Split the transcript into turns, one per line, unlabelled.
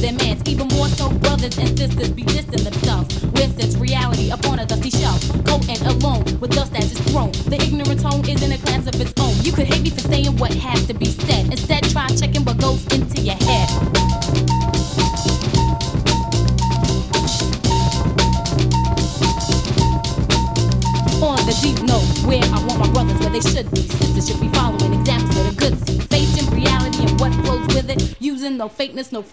their mans. Even more so, brothers and sisters be dissing themselves. Where sits reality upon a dusty shelf? Cold and alone, with dust as its throne. The ignorant tone is in a class of its own. You could hate me for saying what has to be said. Instead, try checking what goes into your head. On the deep note, where I want my brothers where they should be. Sisters should be following examples of the good seed. Facing reality and what flows with it. Using no fakeness, no